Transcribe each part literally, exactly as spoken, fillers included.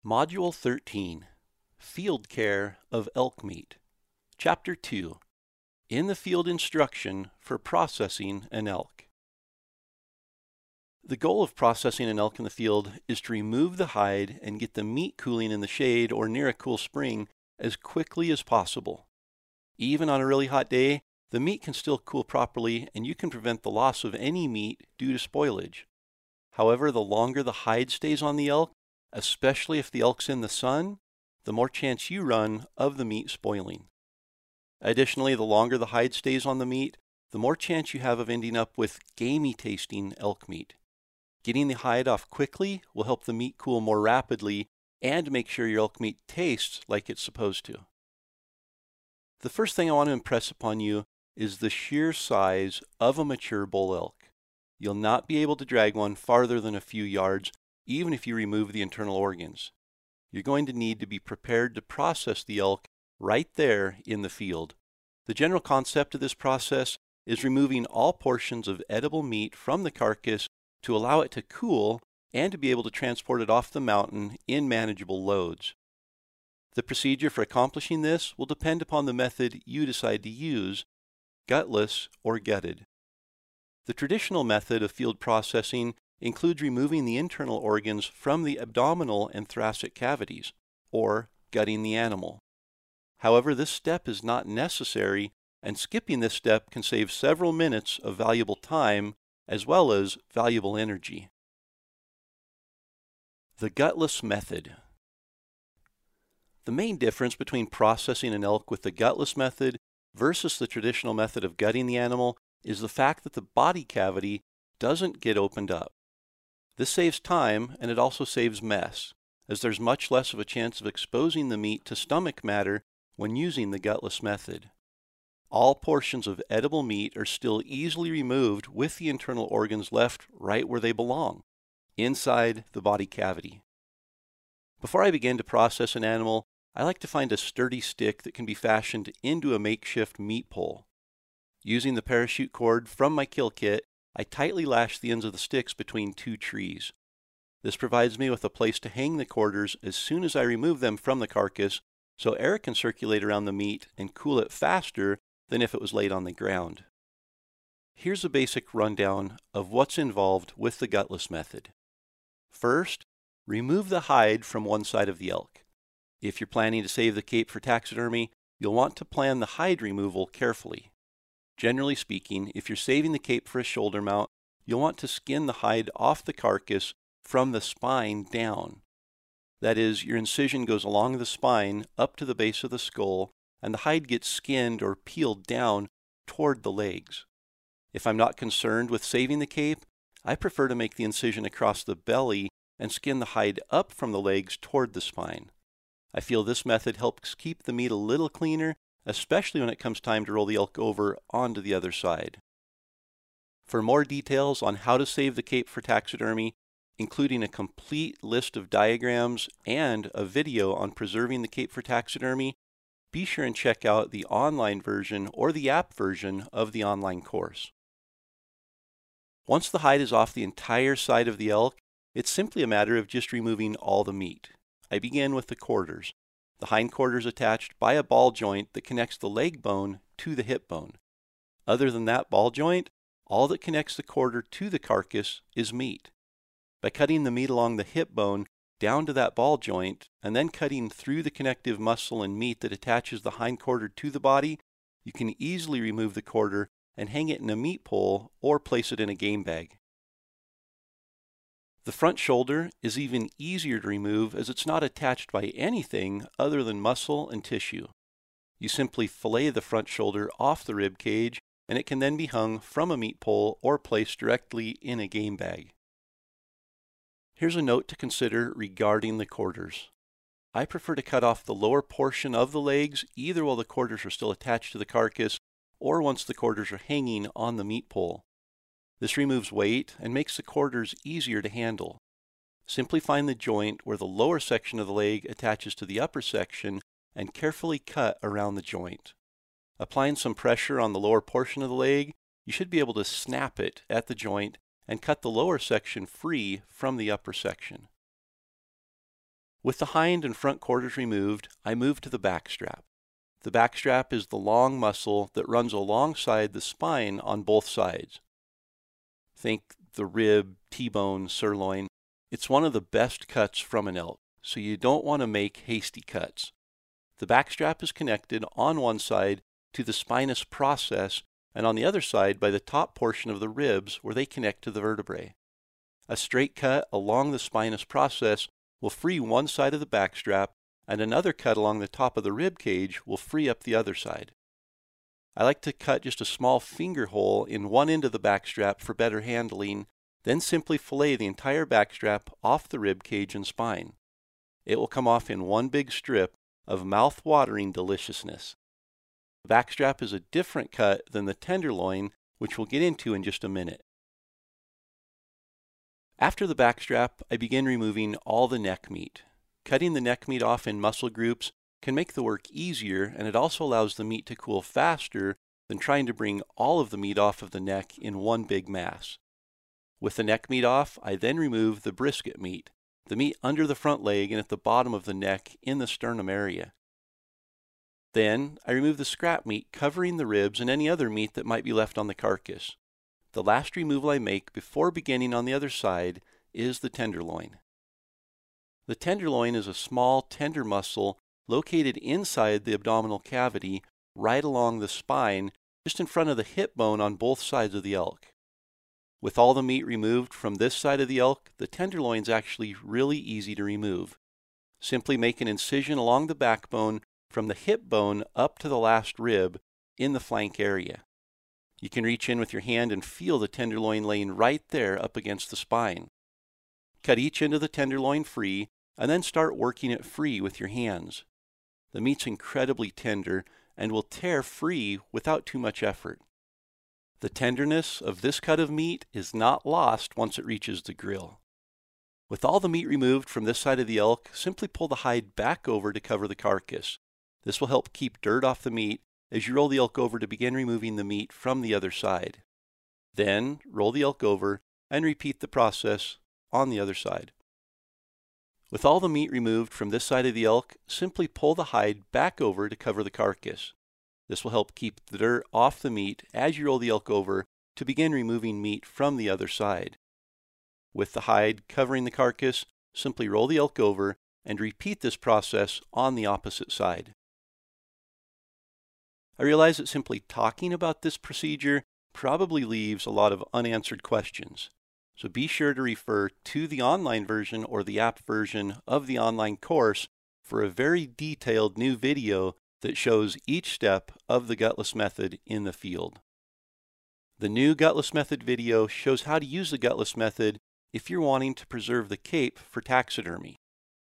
Module thirteen, Field Care of Elk Meat. Chapter two, In the Field Instruction for Processing an Elk. The goal of processing an elk in the field is to remove the hide and get the meat cooling in the shade or near a cool spring as quickly as possible. Even on a really hot day, the meat can still cool properly and you can prevent the loss of any meat due to spoilage. However, the longer the hide stays on the elk, especially if the elk's in the sun, the more chance you run of the meat spoiling. Additionally, the longer the hide stays on the meat, the more chance you have of ending up with gamey tasting elk meat. Getting the hide off quickly will help the meat cool more rapidly and make sure your elk meat tastes like it's supposed to. The first thing I want to impress upon you is the sheer size of a mature bull elk. You'll not be able to drag one farther than a few yards, even if you remove the internal organs. You're going to need to be prepared to process the elk right there in the field. The general concept of this process is removing all portions of edible meat from the carcass to allow it to cool and to be able to transport it off the mountain in manageable loads. The procedure for accomplishing this will depend upon the method you decide to use, gutless or gutted. The traditional method of field processing includes removing the internal organs from the abdominal and thoracic cavities, or gutting the animal. However, this step is not necessary, and skipping this step can save several minutes of valuable time as well as valuable energy. The gutless method. The main difference between processing an elk with the gutless method versus the traditional method of gutting the animal is the fact that the body cavity doesn't get opened up. This saves time, and it also saves mess, as there's much less of a chance of exposing the meat to stomach matter when using the gutless method. All portions of edible meat are still easily removed with the internal organs left right where they belong, inside the body cavity. Before I begin to process an animal, I like to find a sturdy stick that can be fashioned into a makeshift meat pole. Using the parachute cord from my kill kit, I tightly lash the ends of the sticks between two trees. This provides me with a place to hang the quarters as soon as I remove them from the carcass, so air can circulate around the meat and cool it faster than if it was laid on the ground. Here's a basic rundown of what's involved with the gutless method. First, remove the hide from one side of the elk. If you're planning to save the cape for taxidermy, you'll want to plan the hide removal carefully. Generally speaking, if you're saving the cape for a shoulder mount, you'll want to skin the hide off the carcass from the spine down. That is, your incision goes along the spine up to the base of the skull, and the hide gets skinned or peeled down toward the legs. If I'm not concerned with saving the cape, I prefer to make the incision across the belly and skin the hide up from the legs toward the spine. I feel this method helps keep the meat a little cleaner, especially when it comes time to roll the elk over onto the other side. For more details on how to save the cape for taxidermy, including a complete list of diagrams and a video on preserving the cape for taxidermy, be sure and check out the online version or the app version of the online course. Once the hide is off the entire side of the elk, it's simply a matter of just removing all the meat. I begin with the quarters. The hind quarter is attached by a ball joint that connects the leg bone to the hip bone. Other than that ball joint, all that connects the quarter to the carcass is meat. By cutting the meat along the hip bone down to that ball joint, and then cutting through the connective muscle and meat that attaches the hind quarter to the body, you can easily remove the quarter and hang it in a meat pole or place it in a game bag. The front shoulder is even easier to remove as it's not attached by anything other than muscle and tissue. You simply fillet the front shoulder off the rib cage, and it can then be hung from a meat pole or placed directly in a game bag. Here's a note to consider regarding the quarters. I prefer to cut off the lower portion of the legs either while the quarters are still attached to the carcass or once the quarters are hanging on the meat pole. This removes weight and makes the quarters easier to handle. Simply find the joint where the lower section of the leg attaches to the upper section and carefully cut around the joint. Applying some pressure on the lower portion of the leg, you should be able to snap it at the joint and cut the lower section free from the upper section. With the hind and front quarters removed, I move to the backstrap. The backstrap is the long muscle that runs alongside the spine on both sides. Think the rib, T-bone, sirloin. It's one of the best cuts from an elk, so you don't want to make hasty cuts. The backstrap is connected on one side to the spinous process and on the other side by the top portion of the ribs where they connect to the vertebrae. A straight cut along the spinous process will free one side of the backstrap, and another cut along the top of the rib cage will free up the other side. I like to cut just a small finger hole in one end of the backstrap for better handling, then simply fillet the entire backstrap off the rib cage and spine. It will come off in one big strip of mouth-watering deliciousness. The backstrap is a different cut than the tenderloin, which we'll get into in just a minute. After the backstrap, I begin removing all the neck meat. Cutting the neck meat off in muscle groups can make the work easier, and it also allows the meat to cool faster than trying to bring all of the meat off of the neck in one big mass. With the neck meat off, I then remove the brisket meat, the meat under the front leg and at the bottom of the neck in the sternum area. Then I remove the scrap meat covering the ribs and any other meat that might be left on the carcass. The last removal I make before beginning on the other side is the tenderloin. The tenderloin is a small, tender muscle located inside the abdominal cavity, right along the spine, just in front of the hip bone on both sides of the elk. With all the meat removed from this side of the elk, the tenderloin is actually really easy to remove. Simply make an incision along the backbone from the hip bone up to the last rib in the flank area. You can reach in with your hand and feel the tenderloin laying right there up against the spine. Cut each end of the tenderloin free and then start working it free with your hands. The meat's incredibly tender and will tear free without too much effort. The tenderness of this cut of meat is not lost once it reaches the grill. With all the meat removed from this side of the elk, simply pull the hide back over to cover the carcass. This will help keep dirt off the meat as you roll the elk over to begin removing the meat from the other side. Then roll the elk over and repeat the process on the other side. With all the meat removed from this side of the elk, simply pull the hide back over to cover the carcass. This will help keep the dirt off the meat as you roll the elk over to begin removing meat from the other side. With the hide covering the carcass, simply roll the elk over and repeat this process on the opposite side. I realize that simply talking about this procedure probably leaves a lot of unanswered questions. So be sure to refer to the online version or the app version of the online course for a very detailed new video that shows each step of the gutless method in the field. The new gutless method video shows how to use the gutless method if you're wanting to preserve the cape for taxidermy.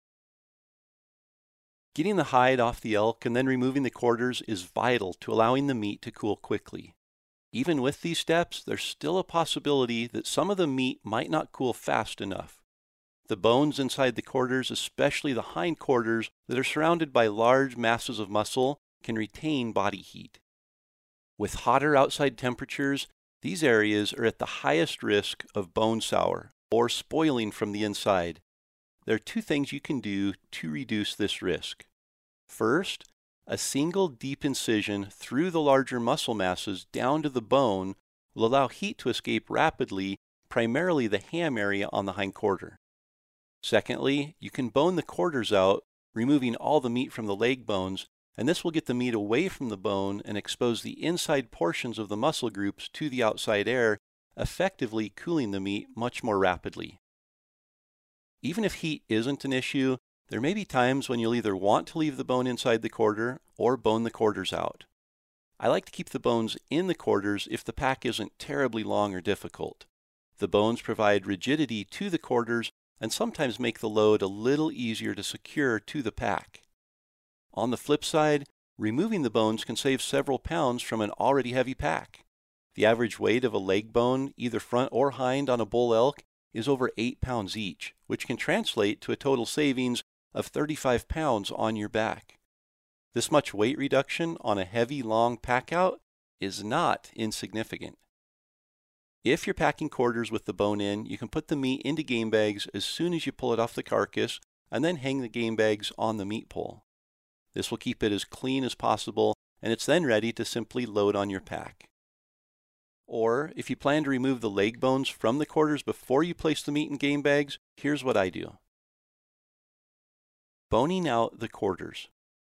Getting the hide off the elk and then removing the quarters is vital to allowing the meat to cool quickly. Even with these steps, there's still a possibility that some of the meat might not cool fast enough. The bones inside the quarters, especially the hind quarters that are surrounded by large masses of muscle, can retain body heat. With hotter outside temperatures, these areas are at the highest risk of bone sour or spoiling from the inside. There are two things you can do to reduce this risk. First, a single deep incision through the larger muscle masses down to the bone will allow heat to escape rapidly, primarily the ham area on the hind quarter. Secondly, you can bone the quarters out, removing all the meat from the leg bones, and this will get the meat away from the bone and expose the inside portions of the muscle groups to the outside air, effectively cooling the meat much more rapidly. Even if heat isn't an issue, there may be times when you'll either want to leave the bone inside the quarter or bone the quarters out. I like to keep the bones in the quarters if the pack isn't terribly long or difficult. The bones provide rigidity to the quarters and sometimes make the load a little easier to secure to the pack. On the flip side, removing the bones can save several pounds from an already heavy pack. The average weight of a leg bone, either front or hind on a bull elk, is over eight pounds each, which can translate to a total savings of thirty-five pounds on your back. This much weight reduction on a heavy, long pack out is not insignificant. If you're packing quarters with the bone in, you can put the meat into game bags as soon as you pull it off the carcass, and then hang the game bags on the meat pole. This will keep it as clean as possible, and it's then ready to simply load on your pack. Or, if you plan to remove the leg bones from the quarters before you place the meat in game bags, here's what I do. Boning out the quarters.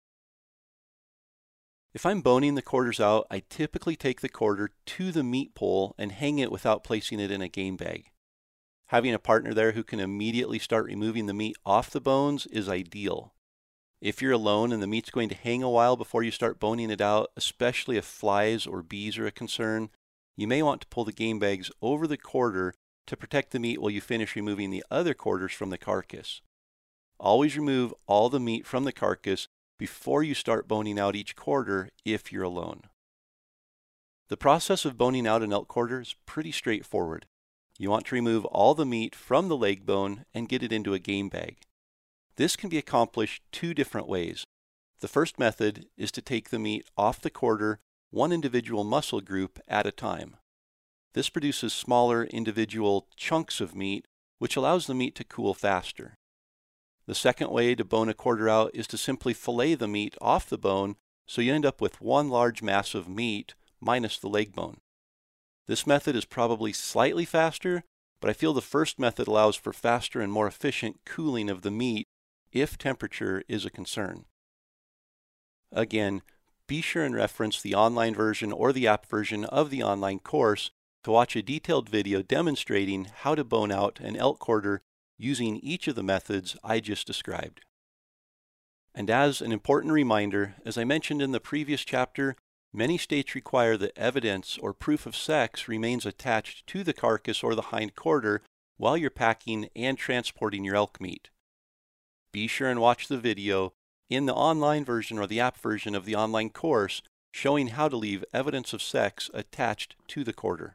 If I'm boning the quarters out, I typically take the quarter to the meat pole and hang it without placing it in a game bag. Having a partner there who can immediately start removing the meat off the bones is ideal. If you're alone and the meat's going to hang a while before you start boning it out, especially if flies or bees are a concern, you may want to pull the game bags over the quarter to protect the meat while you finish removing the other quarters from the carcass. Always remove all the meat from the carcass before you start boning out each quarter if you're alone. The process of boning out an elk quarter is pretty straightforward. You want to remove all the meat from the leg bone and get it into a game bag. This can be accomplished two different ways. The first method is to take the meat off the quarter one individual muscle group at a time. This produces smaller individual chunks of meat, which allows the meat to cool faster. The second way to bone a quarter out is to simply fillet the meat off the bone so you end up with one large mass of meat minus the leg bone. This method is probably slightly faster, but I feel the first method allows for faster and more efficient cooling of the meat if temperature is a concern. Again, be sure and reference the online version or the app version of the online course to watch a detailed video demonstrating how to bone out an elk quarter using each of the methods I just described. And as an important reminder, as I mentioned in the previous chapter, many states require that evidence or proof of sex remains attached to the carcass or the hind quarter while you're packing and transporting your elk meat. Be sure and watch the video in the online version or the app version of the online course showing how to leave evidence of sex attached to the quarter.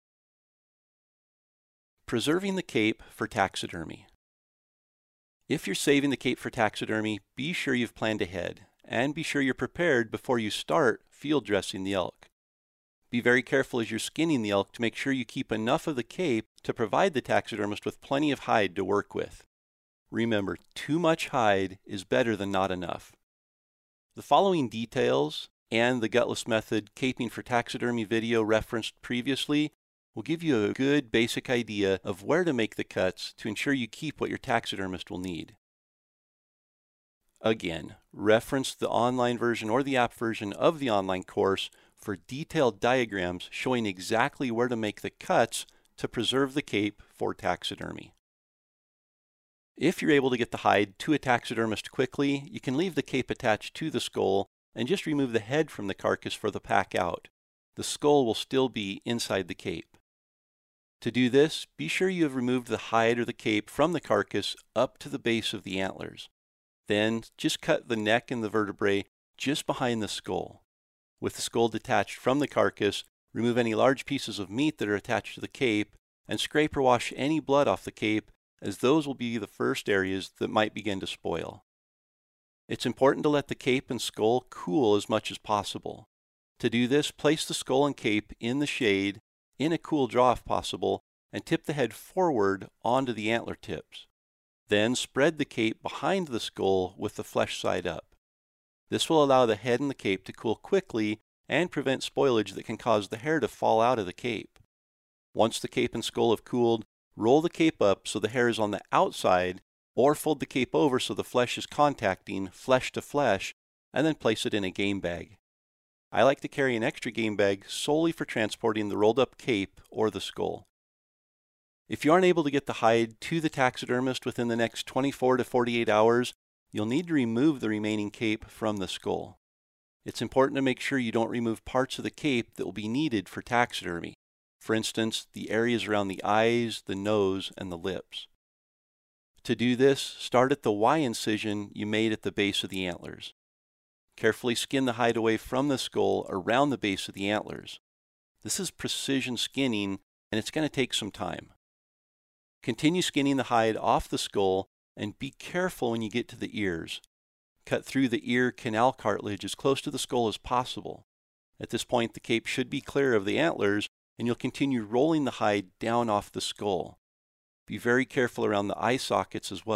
Preserving the cape for taxidermy. If you're saving the cape for taxidermy, be sure you've planned ahead, and be sure you're prepared before you start field dressing the elk. Be very careful as you're skinning the elk to make sure you keep enough of the cape to provide the taxidermist with plenty of hide to work with. Remember, too much hide is better than not enough. The following details and the gutless method caping for taxidermy video referenced previously will give you a good basic idea of where to make the cuts to ensure you keep what your taxidermist will need. Again, reference the online version or the app version of the online course for detailed diagrams showing exactly where to make the cuts to preserve the cape for taxidermy. If you're able to get the hide to a taxidermist quickly, you can leave the cape attached to the skull and just remove the head from the carcass for the pack out. The skull will still be inside the cape. To do this, be sure you have removed the hide or the cape from the carcass up to the base of the antlers. Then just cut the neck and the vertebrae just behind the skull. With the skull detached from the carcass, remove any large pieces of meat that are attached to the cape and scrape or wash any blood off the cape, as those will be the first areas that might begin to spoil. It's important to let the cape and skull cool as much as possible. To do this, place the skull and cape in the shade, in a cool draw if possible, and tip the head forward onto the antler tips. Then spread the cape behind the skull with the flesh side up. This will allow the head and the cape to cool quickly and prevent spoilage that can cause the hair to fall out of the cape. Once the cape and skull have cooled, roll the cape up so the hair is on the outside, or fold the cape over so the flesh is contacting flesh to flesh, and then place it in a game bag. I like to carry an extra game bag solely for transporting the rolled up cape or the skull. If you aren't able to get the hide to the taxidermist within the next twenty-four to forty-eight hours, you'll need to remove the remaining cape from the skull. It's important to make sure you don't remove parts of the cape that will be needed for taxidermy. For instance, the areas around the eyes, the nose, and the lips. To do this, start at the Y incision you made at the base of the antlers. Carefully skin the hide away from the skull around the base of the antlers. This is precision skinning, and it's going to take some time. Continue skinning the hide off the skull, and be careful when you get to the ears. Cut through the ear canal cartilage as close to the skull as possible. At this point, the cape should be clear of the antlers, and you'll continue rolling the hide down off the skull. Be very careful around the eye sockets as well,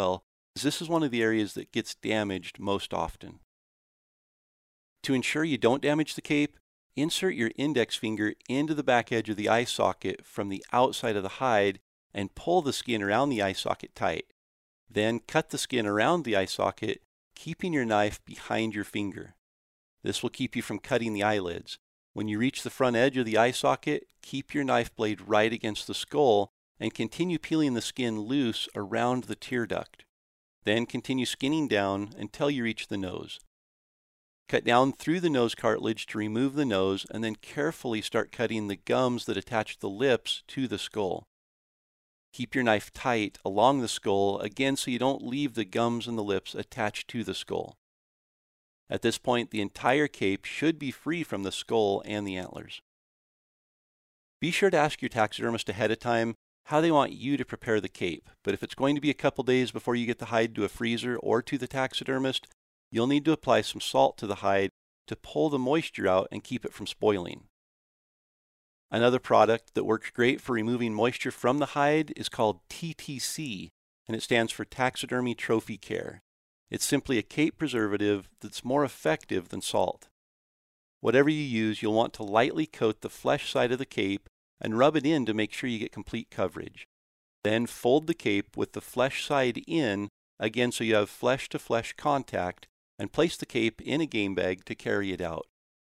as this is one of the areas that gets damaged most often. To ensure you don't damage the cape, insert your index finger into the back edge of the eye socket from the outside of the hide and pull the skin around the eye socket tight. Then cut the skin around the eye socket, keeping your knife behind your finger. This will keep you from cutting the eyelids. When you reach the front edge of the eye socket, keep your knife blade right against the skull and continue peeling the skin loose around the tear duct. Then continue skinning down until you reach the nose. Cut down through the nose cartilage to remove the nose, and then carefully start cutting the gums that attach the lips to the skull. Keep your knife tight along the skull, again so you don't leave the gums and the lips attached to the skull. At this point, the entire cape should be free from the skull and the antlers. Be sure to ask your taxidermist ahead of time how they want you to prepare the cape, but if it's going to be a couple days before you get the hide to a freezer or to the taxidermist, you'll need to apply some salt to the hide to pull the moisture out and keep it from spoiling. Another product that works great for removing moisture from the hide is called T T C, and it stands for Taxidermy Trophy Care. It's simply a cape preservative that's more effective than salt. Whatever you use, you'll want to lightly coat the flesh side of the cape and rub it in to make sure you get complete coverage. Then fold the cape with the flesh side in, again so you have flesh-to-flesh contact, and place the cape in a game bag to carry it out.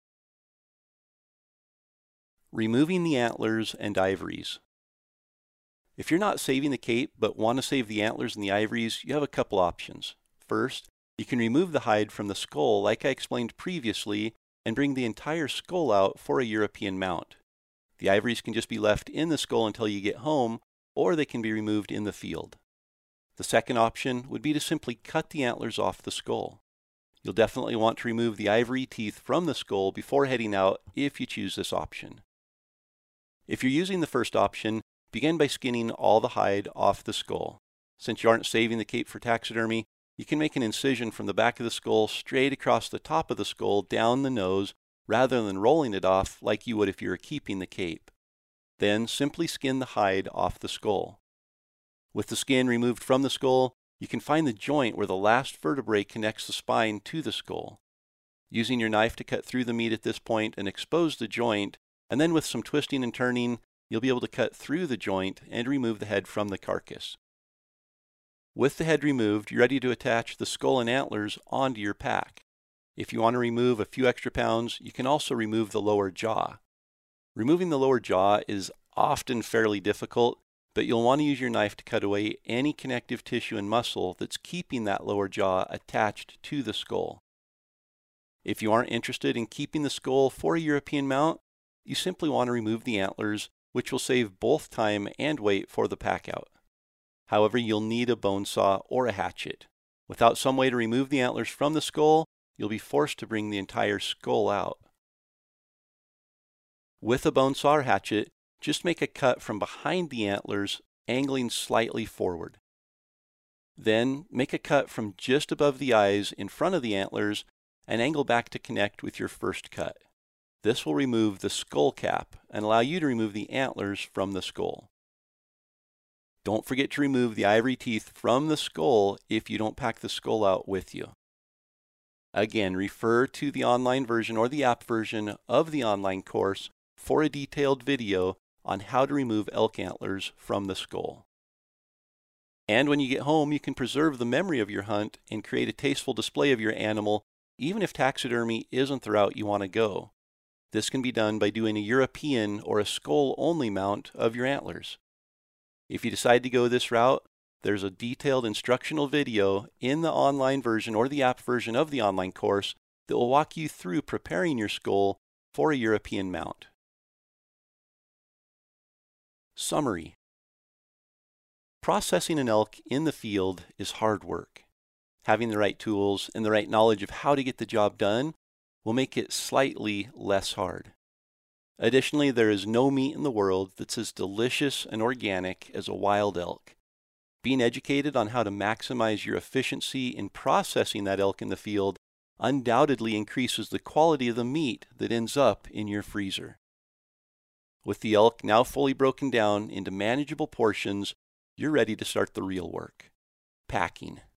Removing the antlers and ivories. If you're not saving the cape but want to save the antlers and the ivories, you have a couple options. First, you can remove the hide from the skull like I explained previously and bring the entire skull out for a European mount. The ivories can just be left in the skull until you get home, or they can be removed in the field. The second option would be to simply cut the antlers off the skull. You'll definitely want to remove the ivory teeth from the skull before heading out if you choose this option. If you're using the first option, begin by skinning all the hide off the skull. Since you aren't saving the cape for taxidermy, you can make an incision from the back of the skull straight across the top of the skull down the nose rather than rolling it off like you would if you were keeping the cape. Then simply skin the hide off the skull. With the skin removed from the skull, you can find the joint where the last vertebrae connects the spine to the skull. Using your knife to cut through the meat at this point and expose the joint, and then with some twisting and turning, you'll be able to cut through the joint and remove the head from the carcass. With the head removed, you're ready to attach the skull and antlers onto your pack. If you want to remove a few extra pounds, you can also remove the lower jaw. Removing the lower jaw is often fairly difficult, but you'll want to use your knife to cut away any connective tissue and muscle that's keeping that lower jaw attached to the skull. If you aren't interested in keeping the skull for a European mount, you simply want to remove the antlers, which will save both time and weight for the pack out. However, you'll need a bone saw or a hatchet. Without some way to remove the antlers from the skull, you'll be forced to bring the entire skull out. With a bone saw or hatchet, just make a cut from behind the antlers, angling slightly forward. Then make a cut from just above the eyes in front of the antlers and angle back to connect with your first cut. This will remove the skull cap and allow you to remove the antlers from the skull. Don't forget to remove the ivory teeth from the skull if you don't pack the skull out with you. Again, refer to the online version or the app version of the online course for a detailed video on how to remove elk antlers from the skull. And when you get home, you can preserve the memory of your hunt and create a tasteful display of your animal, even if taxidermy isn't the route you want to go. This can be done by doing a European or a skull-only mount of your antlers. If you decide to go this route, there's a detailed instructional video in the online version or the app version of the online course that will walk you through preparing your skull for a European mount. Summary. Processing an elk in the field is hard work. Having the right tools and the right knowledge of how to get the job done will make it slightly less hard. Additionally, there is no meat in the world that's as delicious and organic as a wild elk. Being educated on how to maximize your efficiency in processing that elk in the field undoubtedly increases the quality of the meat that ends up in your freezer. With the elk now fully broken down into manageable portions, you're ready to start the real work: packing.